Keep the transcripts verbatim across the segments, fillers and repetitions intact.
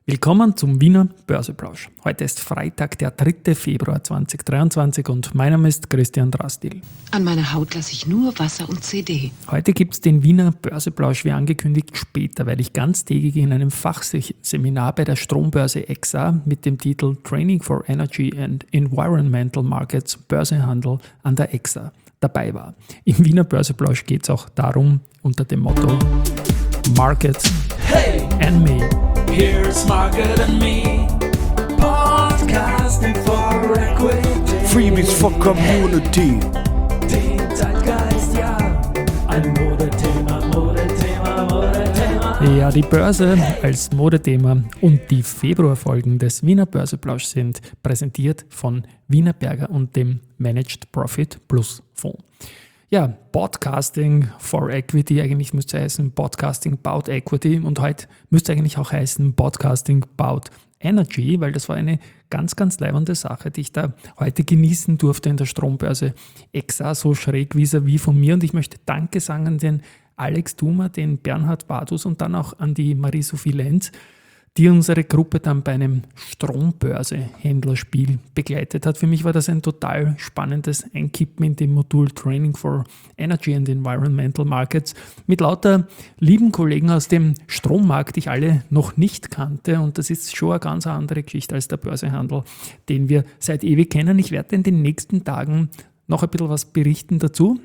Willkommen zum Wiener Börseplausch. Heute ist Freitag, der dritte Februar zweitausenddreiundzwanzig und mein Name ist Christian Drastil. An meiner Haut lasse ich nur Wasser und C D. Heute gibt es den Wiener Börseplausch wie angekündigt später, weil ich ganztägig in einem Fachseminar bei der Strombörse E X A mit dem Titel Training for Energy and Environmental Markets Börsehandel an der E X A dabei war. Im Wiener Börseplausch geht es auch darum, unter dem Motto Markets Hey, and Me. here's Market and Me, podcasting for equity. Freebies for Community. Den Zeitgeist, ja, ein Modethema, Modethema, Modethema. Ja, die Börse als Modethema und die Februarfolgen des Wiener Börseplausch sind präsentiert von Wienerberger und dem Managed Profit Plus Fonds. Ja, Podcasting for Equity, eigentlich müsste es heißen Podcasting about Equity und heute müsste eigentlich auch heißen Podcasting about Energy, weil das war eine ganz, ganz leibende Sache, die ich da heute genießen durfte in der Strombörse E X A, so schräg vis-à-vis von mir. Und ich möchte Danke sagen an den Alex Thumer, den Bernhard Badus und dann auch an die Marie-Sophie Lenz, die unsere Gruppe dann bei einem Strombörse-Händlerspiel begleitet hat. Für mich war das ein total spannendes Einkippen in dem Modul Training for Energy and Environmental Markets mit lauter lieben Kollegen aus dem Strommarkt, die ich alle noch nicht kannte. Und das ist schon eine ganz andere Geschichte als der Börsehandel, den wir seit ewig kennen. Ich werde in den nächsten Tagen noch ein bisschen was berichten dazu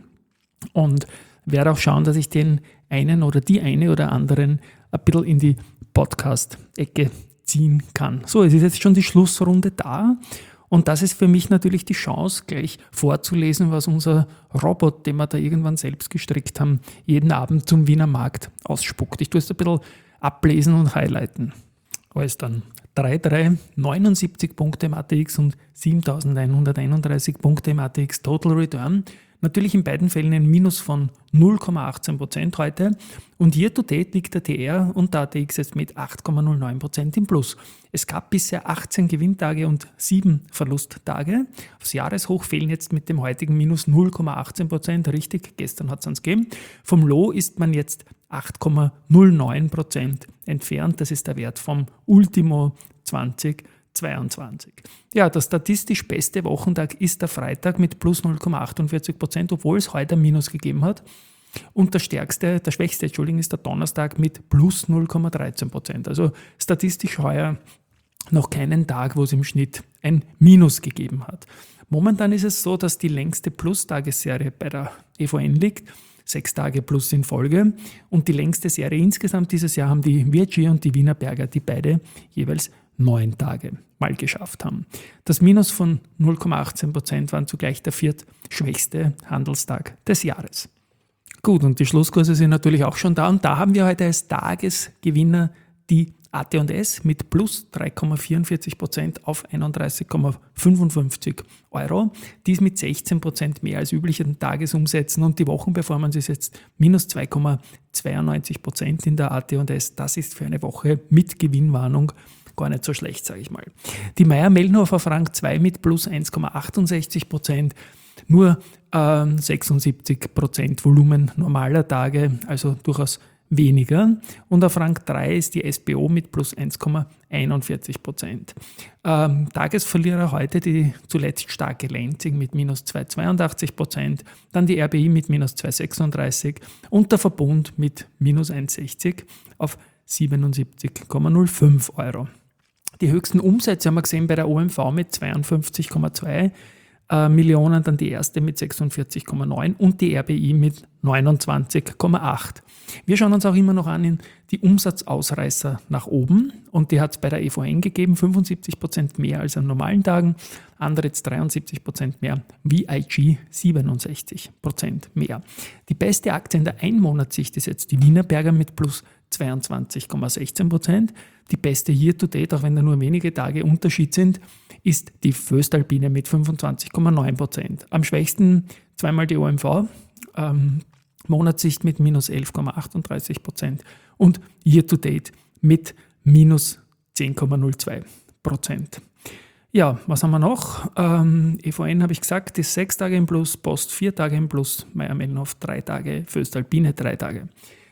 und werde auch schauen, dass ich den einen oder die eine oder anderen ein bisschen in die Podcast-Ecke ziehen kann. So, es ist jetzt schon die Schlussrunde da und das ist für mich natürlich die Chance, gleich vorzulesen, was unser Robot, den wir da irgendwann selbst gestrickt haben, jeden Abend zum Wiener Markt ausspuckt. Ich tue es ein bisschen ablesen und highlighten. Alles dann drei Komma drei, neunundsiebzig Punkte im A T X und siebentausendeinhunderteinunddreißig Punkte im A T X Total Return. Natürlich in beiden Fällen ein Minus von null Komma achtzehn Prozent heute und year to date liegt der T R und der A T X jetzt mit acht Komma null neun Prozent im Plus. Es gab bisher achtzehn Gewinntage und sieben Verlusttage. Aufs Jahreshoch fehlen jetzt mit dem heutigen Minus null Komma achtzehn Prozent, richtig, gestern hat es uns gegeben. Vom Low ist man jetzt acht Komma null neun Prozent entfernt, das ist der Wert vom Ultimo zweitausendzweiundzwanzig. Ja, der statistisch beste Wochentag ist der Freitag mit plus null Komma achtundvierzig Prozent, obwohl es heute ein Minus gegeben hat. Und der stärkste, der schwächste, Entschuldigung, ist der Donnerstag mit plus null Komma dreizehn Prozent. Also statistisch heuer noch keinen Tag, wo es im Schnitt ein Minus gegeben hat. Momentan ist es so, dass die längste Plus-Tagesserie bei der E V N liegt. Sechs Tage plus in Folge. Und die längste Serie insgesamt dieses Jahr haben die V I G und die Wienerberger, die beide jeweils neun Tage mal geschafft haben. Das Minus von null Komma achtzehn Prozent waren zugleich der viertschwächste Handelstag des Jahres. Gut, und die Schlusskurse sind natürlich auch schon da. Und da haben wir heute als Tagesgewinner die A T und S mit plus drei Komma vierundvierzig Prozent auf einunddreißig Komma fünfundfünfzig Euro. Dies mit sechzehn Prozent mehr als üblichen Tagesumsätzen und die Wochenperformance ist jetzt minus zwei Komma zweiundneunzig Prozent in der A T und S. Das ist für eine Woche mit Gewinnwarnung gar nicht so schlecht, sage ich mal. Die Mayr-Melnhofer Frank zwei mit plus eins Komma achtundsechzig Prozent, nur äh, sechsundsiebzig Prozent Volumen normaler Tage, also durchaus weniger. Und auf Rang drei ist die S B O mit plus eins Komma einundvierzig Prozent. Ähm, Tagesverlierer heute die zuletzt starke Lenzing mit minus zwei Komma zweiundachtzig Prozent, dann die R B I mit minus zwei Komma sechsunddreißig und der Verbund mit minus eins Komma sechzig auf siebenundsiebzig Komma null fünf Euro. Die höchsten Umsätze haben wir gesehen bei der O M V mit zweiundfünfzig Komma zwei Millionen, dann die erste mit sechsundvierzig Komma neun und die R B I mit neunundzwanzig Komma acht. Wir schauen uns auch immer noch an in die Umsatzausreißer nach oben und die hat es bei der E V N gegeben, fünfundsiebzig Prozent mehr als an normalen Tagen, andere jetzt dreiundsiebzig Prozent mehr, V I G siebenundsechzig Prozent mehr. Die beste Aktie in der Einmonatssicht ist jetzt die Wienerberger mit plus zweiundzwanzig Komma sechzehn Prozent. Die beste Year-to-Date, auch wenn da nur wenige Tage Unterschied sind, ist die Voestalpine mit fünfundzwanzig Komma neun Prozent. Am schwächsten zweimal die O M V, ähm, Monatssicht mit minus elf Komma achtunddreißig Prozent und Year-to-Date mit minus zehn Komma null zwei Prozent. Ja, was haben wir noch? Ähm, E V N habe ich gesagt, ist sechs Tage im Plus, Post vier Tage im Plus, Mayr-Melnhof drei Tage, Voestalpine drei Tage.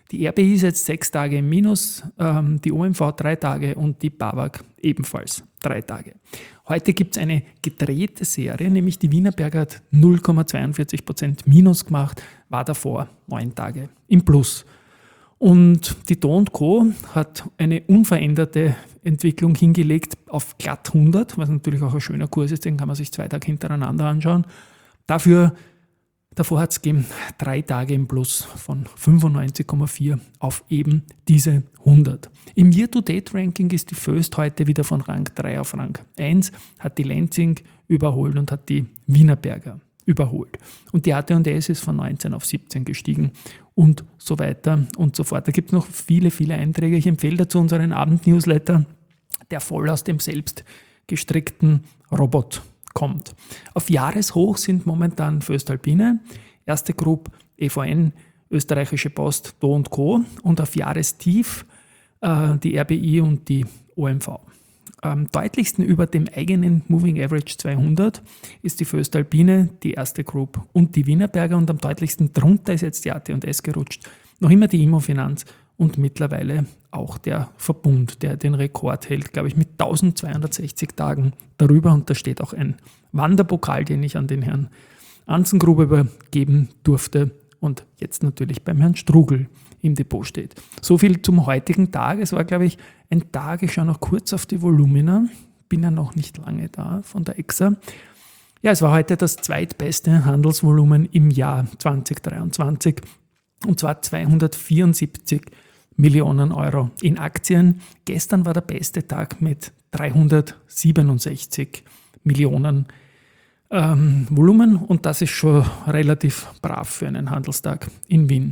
Die R B I ist jetzt sechs Tage im Minus, ähm, die O M V drei Tage und die B A W A G ebenfalls drei Tage. Heute gibt es eine gedrehte Serie, nämlich die Wienerberger hat null Komma zweiundvierzig Prozent Minus gemacht, war davor neun Tage im Plus. Und die Do und Co. hat eine unveränderte Entwicklung hingelegt auf glatt hundert, was natürlich auch ein schöner Kurs ist, den kann man sich zwei Tage hintereinander anschauen. Dafür Davor hat es gegeben drei Tage im Plus von fünfundneunzig Komma vier auf eben diese hundert. Im Year-to-Date-Ranking ist die Föst heute wieder von Rang drei auf Rang eins, hat die Lenzing überholt und hat die Wienerberger überholt. Und die A T und S ist von neunzehn auf siebzehn gestiegen und so weiter und so fort. Da gibt es noch viele, viele Einträge. Ich empfehle dazu unseren Abend-Newsletter, der voll aus dem selbst gestrickten Robot kommt. Auf Jahreshoch sind momentan Föstalpine, Erste Group, E V N, Österreichische Post, Do und Co. und auf Jahrestief äh, die R B I und die O M V. Am deutlichsten über dem eigenen Moving Average zweihundert ist die Föstalpine, die Erste Group und die Wienerberger und am deutlichsten drunter ist jetzt die A T und S gerutscht. Noch immer die Immofinanz und mittlerweile auch der Verbund, der den Rekord hält, glaube ich, mit eintausendzweihundertsechzig Tagen darüber. Und da steht auch ein Wanderpokal, den ich an den Herrn Anzengruber übergeben durfte und jetzt natürlich beim Herrn Strugel im Depot steht. So viel zum heutigen Tag. Es war, glaube ich, ein Tag, ich schaue noch kurz auf die Volumina, bin ja noch nicht lange da von der E X A. Ja, es war heute das zweitbeste Handelsvolumen im Jahr zwanzig dreiundzwanzig und zwar zweihundertvierundsiebzig Millionen Euro in Aktien. Gestern war der beste Tag mit dreihundertsiebenundsechzig Millionen ähm, Volumen und das ist schon relativ brav für einen Handelstag in Wien.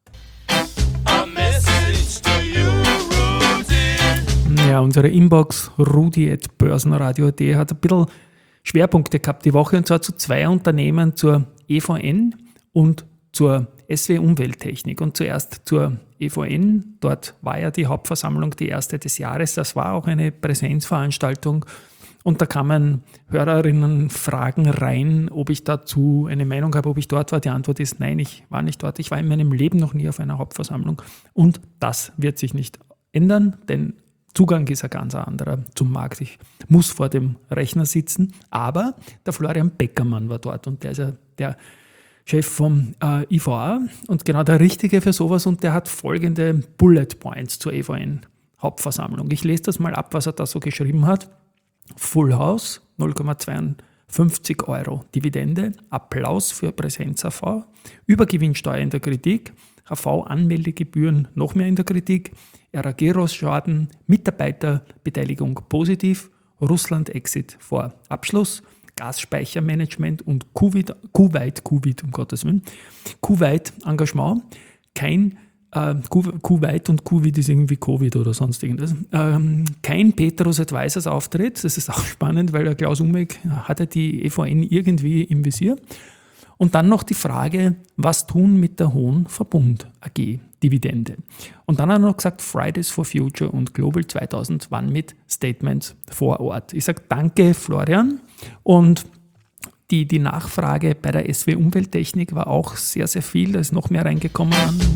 Ja, unsere Inbox rudi at börsenradio punkt at hat ein bisschen Schwerpunkte gehabt die Woche und zwar zu zwei Unternehmen, zur E V N und zur S W Umwelttechnik. Und zuerst zur E V N, dort war ja die Hauptversammlung die erste des Jahres, das war auch eine Präsenzveranstaltung und da kamen Hörerinnen Fragen rein, ob ich dazu eine Meinung habe, ob ich dort war. Die Antwort ist nein, ich war nicht dort, ich war in meinem Leben noch nie auf einer Hauptversammlung und das wird sich nicht ändern, denn Zugang ist ein ganz anderer zum Markt. Ich muss vor dem Rechner sitzen, aber der Florian Beckermann war dort und der ist ja der Chef vom äh, I V A und genau der Richtige für sowas und der hat folgende Bullet Points zur E V N-Hauptversammlung. Ich lese das mal ab, was er da so geschrieben hat. Full House, null Komma zweiundfünfzig Euro Dividende, Applaus für Präsenz A V, Übergewinnsteuer in der Kritik, H V-Anmeldegebühren noch mehr in der Kritik, R A G-Schaden, Mitarbeiterbeteiligung positiv, Russland-Exit vor Abschluss, Gasspeichermanagement und Kuwait, Kuwait, Kuwait, um Gottes Willen, Kuwait-Engagement, kein äh, Kuwait und Kuwait ist irgendwie Covid oder sonst irgendwas, ähm, kein Petrus Advisors Auftritt, das ist auch spannend, weil der Klaus Umek hatte die E V N irgendwie im Visier. Und dann noch die Frage, was tun mit der Hohen Verbund A G Dividende? Und dann hat er noch gesagt, Fridays for Future und Global zweitausend waren mit Statements vor Ort. Ich sage danke, Florian. Und die, die Nachfrage bei der S W Umwelttechnik war auch sehr, sehr viel. Da ist noch mehr reingekommen.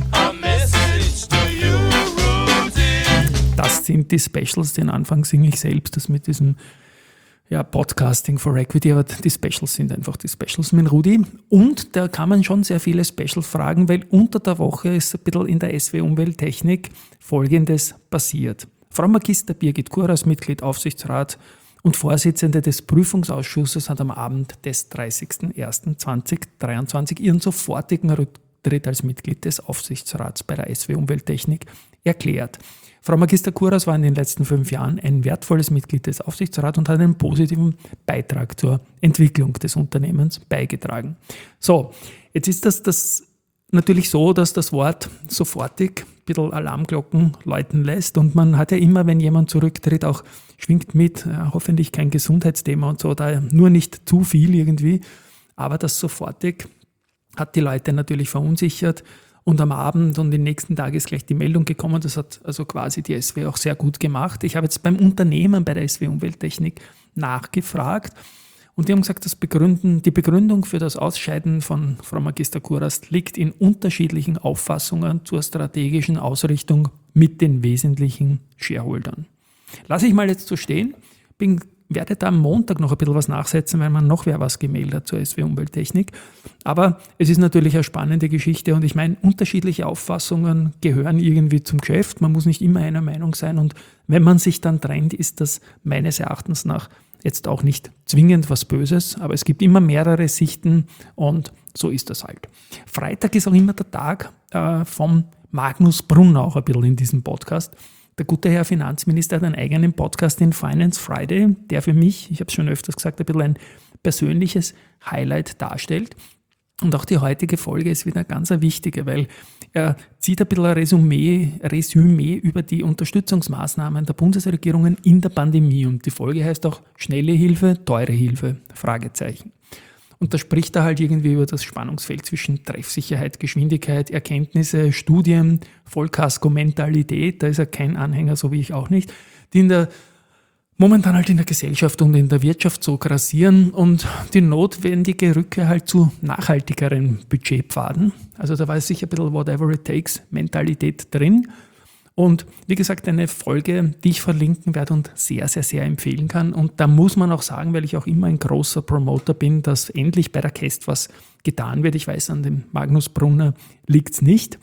Das sind die Specials, den Anfang singe ich selbst, das mit diesem ja, Podcasting for Equity, aber die Specials sind einfach die Specials mit Rudi. Und da kann man schon sehr viele Special-Fragen, weil unter der Woche ist ein bisschen in der S W Umwelttechnik Folgendes passiert. Frau Magister Birgit Kuras, Mitglied Aufsichtsrat und Vorsitzende des Prüfungsausschusses, hat am Abend des dreißigsten ersten zweitausenddreiundzwanzig ihren sofortigen Rücktritt als Mitglied des Aufsichtsrats bei der S W Umwelttechnik erklärt. Frau Magister Kuras war in den letzten fünf Jahren ein wertvolles Mitglied des Aufsichtsrats und hat einen positiven Beitrag zur Entwicklung des Unternehmens beigetragen. So, jetzt ist das, das natürlich so, dass das Wort sofortig ein bisschen Alarmglocken läuten lässt und man hat ja immer, wenn jemand zurücktritt, auch schwingt mit, ja, hoffentlich kein Gesundheitsthema und so, da nur nicht zu viel irgendwie, aber das sofortig hat die Leute natürlich verunsichert. Und am Abend und den nächsten Tag ist gleich die Meldung gekommen, das hat also quasi die S W auch sehr gut gemacht. Ich habe jetzt beim Unternehmen bei der S W Umwelttechnik nachgefragt Und die haben gesagt, das Begründen, die Begründung für das Ausscheiden von Frau Magister Kurast liegt in unterschiedlichen Auffassungen zur strategischen Ausrichtung mit den wesentlichen Shareholdern. Lasse ich mal jetzt so stehen, bin, werde da am Montag noch ein bisschen was nachsetzen, weil man noch wer was gemeldet hat zur S W Umwelttechnik. Aber es ist natürlich eine spannende Geschichte und ich meine, unterschiedliche Auffassungen gehören irgendwie zum Geschäft. Man muss nicht immer einer Meinung sein und wenn man sich dann trennt, ist das meines Erachtens nach jetzt auch nicht zwingend was Böses, aber es gibt immer mehrere Sichten und so ist das halt. Freitag ist auch immer der Tag äh, vom Magnus Brunner auch ein bisschen in diesem Podcast. Der gute Herr Finanzminister hat einen eigenen Podcast, den Finance Friday, der für mich, ich habe es schon öfters gesagt, ein bisschen ein persönliches Highlight darstellt. Und auch die heutige Folge ist wieder ganz eine wichtige, weil er zieht ein bisschen ein Resümee, Resümee über die Unterstützungsmaßnahmen der Bundesregierungen in der Pandemie. Und die Folge heißt auch schnelle Hilfe, teure Hilfe, Fragezeichen. Und da spricht er halt irgendwie über das Spannungsfeld zwischen Treffsicherheit, Geschwindigkeit, Erkenntnisse, Studien, Vollkasko-Mentalität, da ist er kein Anhänger, so wie ich auch nicht, die in der momentan halt in der Gesellschaft und in der Wirtschaft so grassieren und die notwendige Rückkehr halt zu nachhaltigeren Budgetpfaden. Also da war sicher ein bisschen whatever it takes Mentalität drin. Und wie gesagt, eine Folge, die ich verlinken werde und sehr, sehr, sehr empfehlen kann. Und da muss man auch sagen, weil ich auch immer ein großer Promoter bin, dass endlich bei der K E S T was getan wird. Ich weiß, an dem Magnus Brunner liegt es nicht.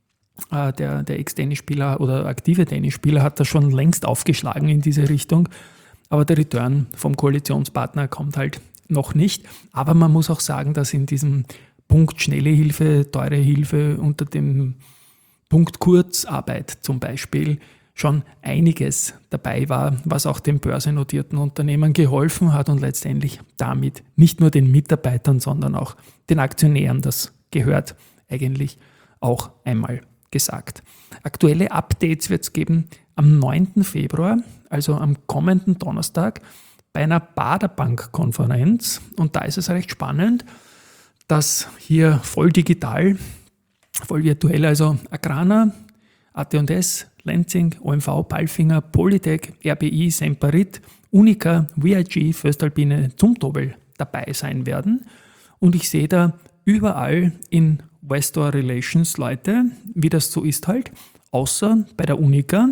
Der, der Ex-Tennisspieler oder aktive Tennisspieler hat da schon längst aufgeschlagen in diese Richtung. Aber der Return vom Koalitionspartner kommt halt noch nicht. Aber man muss auch sagen, dass in diesem Punkt schnelle Hilfe, teure Hilfe unter dem Punkt Kurzarbeit zum Beispiel schon einiges dabei war, was auch den börsennotierten Unternehmen geholfen hat und letztendlich damit nicht nur den Mitarbeitern, sondern auch den Aktionären. Das gehört eigentlich auch einmal gesagt. Aktuelle Updates wird es geben am neunten Februar, also am kommenden Donnerstag, bei einer Baderbank-Konferenz. Und da ist es recht spannend, dass hier voll digital, voll virtuell, also Agrana, A T und S, Lenzing, O M V, Palfinger, Polytech, R B I, Semperit, Unica, V I G, Föstalpine, Zumtobel dabei sein werden. Und ich sehe da überall in Investor Relations Leute, wie das so ist halt, außer bei der Unica,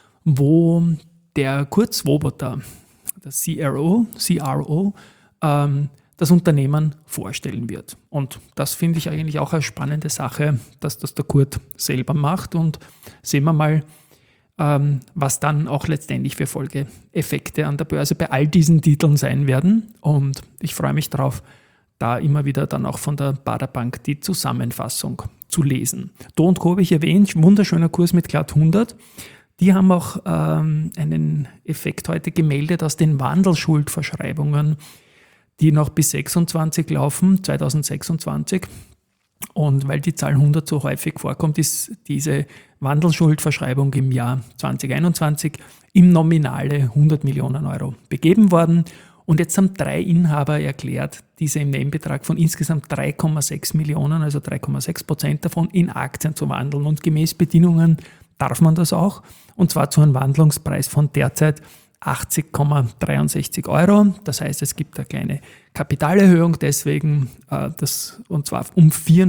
wo der Kurt Swoboda, der C R O, C R O, ähm, das Unternehmen vorstellen wird. Und das finde ich eigentlich auch eine spannende Sache, dass das der Kurt selber macht und sehen wir mal, ähm, was dann auch letztendlich für Folgeeffekte an der Börse bei all diesen Titeln sein werden. Und ich freue mich drauf, da immer wieder dann auch von der Baderbank die Zusammenfassung zu lesen. Do und Co. habe ich erwähnt, wunderschöner Kurs mit glatt hundert. Die haben auch ähm, einen Effekt heute gemeldet aus den Wandelschuldverschreibungen, die noch bis sechsundzwanzig laufen, zweitausendsechsundzwanzig. Und weil die Zahl hundert so häufig vorkommt, ist diese Wandelschuldverschreibung im Jahr zweitausendeinundzwanzig im Nominale hundert Millionen Euro begeben worden. Und jetzt haben drei Inhaber erklärt, diese im Nebenbetrag von insgesamt drei Komma sechs Millionen, also drei Komma sechs Prozent davon, in Aktien zu wandeln. Und gemäß Bedingungen darf man das auch. Und zwar zu einem Wandlungspreis von derzeit achtzig Komma dreiundsechzig Euro. Das heißt, es gibt eine kleine Kapitalerhöhung deswegen, äh, das, und zwar um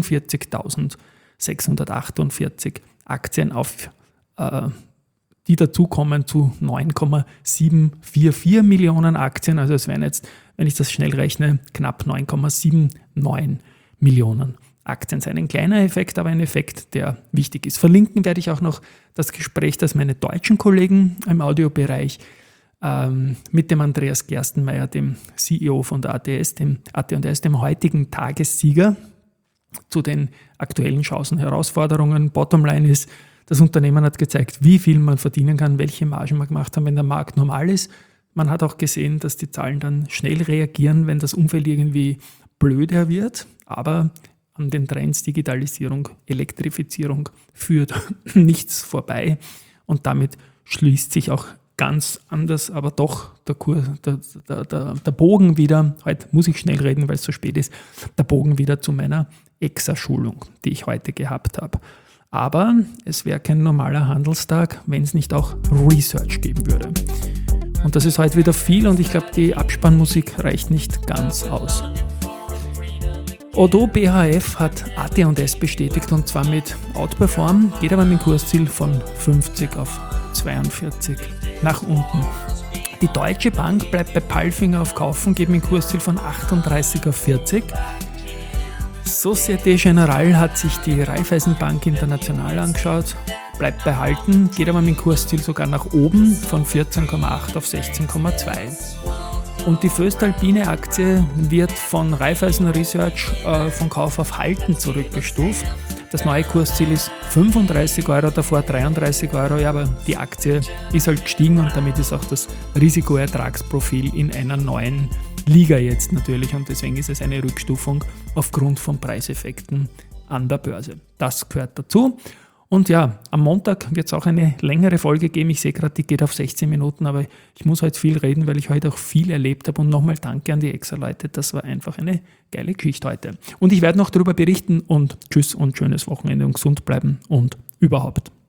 vierundvierzigtausendsechshundertachtundvierzig Aktien auf äh, die dazukommen zu neun Komma siebenhundertvierundvierzig Millionen Aktien. Also es wären jetzt, wenn ich das schnell rechne, knapp neun Komma neunundsiebzig Millionen Aktien sein. Ein kleiner Effekt, aber ein Effekt, der wichtig ist. Verlinken werde ich auch noch das Gespräch, das meine deutschen Kollegen im Audiobereich ähm, mit dem Andreas Gerstenmaier, dem C E O von der A T S, dem A T und S, dem heutigen Tagessieger, zu den aktuellen Chancen, Herausforderungen. Bottomline ist, das Unternehmen hat gezeigt, wie viel man verdienen kann, welche Margen man gemacht hat, wenn der Markt normal ist. Man hat auch gesehen, dass die Zahlen dann schnell reagieren, wenn das Umfeld irgendwie blöder wird. Aber an den Trends Digitalisierung, Elektrifizierung führt nichts vorbei. Und damit schließt sich auch ganz anders, aber doch der, Kurs, der, der, der, der Bogen wieder, heute muss ich schnell reden, weil es so spät ist, der Bogen wieder zu meiner Exa-Schulung, die ich heute gehabt habe. Aber es wäre kein normaler Handelstag, wenn es nicht auch Research geben würde. Und Und das ist heute wieder viel und ich glaube, die Abspannmusik reicht nicht ganz aus. Odoo B H F hat A T und S bestätigt und zwar mit Outperform, geht aber mit dem Kursziel von fünfzig auf zweiundvierzig nach unten. Die Deutsche Bank bleibt bei Palfinger auf Kaufen, geht mit dem Kursziel von achtunddreißig auf vierzig. Société Générale hat sich die Raiffeisenbank International angeschaut, bleibt bei Halten, geht aber mit dem Kursziel sogar nach oben von vierzehn Komma acht auf sechzehn Komma zwei. Und die voestalpine Aktie wird von Raiffeisen Research äh, von Kauf auf Halten zurückgestuft. Das neue Kursziel ist fünfunddreißig Euro, davor dreiunddreißig Euro, ja, aber die Aktie ist halt gestiegen und damit ist auch das Risikoertragsprofil in einer neuen Liga jetzt natürlich und deswegen ist es eine Rückstufung aufgrund von Preiseffekten an der Börse. Das gehört dazu. Und ja, am Montag wird es auch eine längere Folge geben. Ich sehe gerade, die geht auf sechzehn Minuten, aber ich muss heute viel reden, weil ich heute auch viel erlebt habe. Und nochmal danke an die Exa-Leute, das war einfach eine geile Geschichte heute. Und ich werde noch darüber berichten und tschüss und schönes Wochenende und gesund bleiben und überhaupt.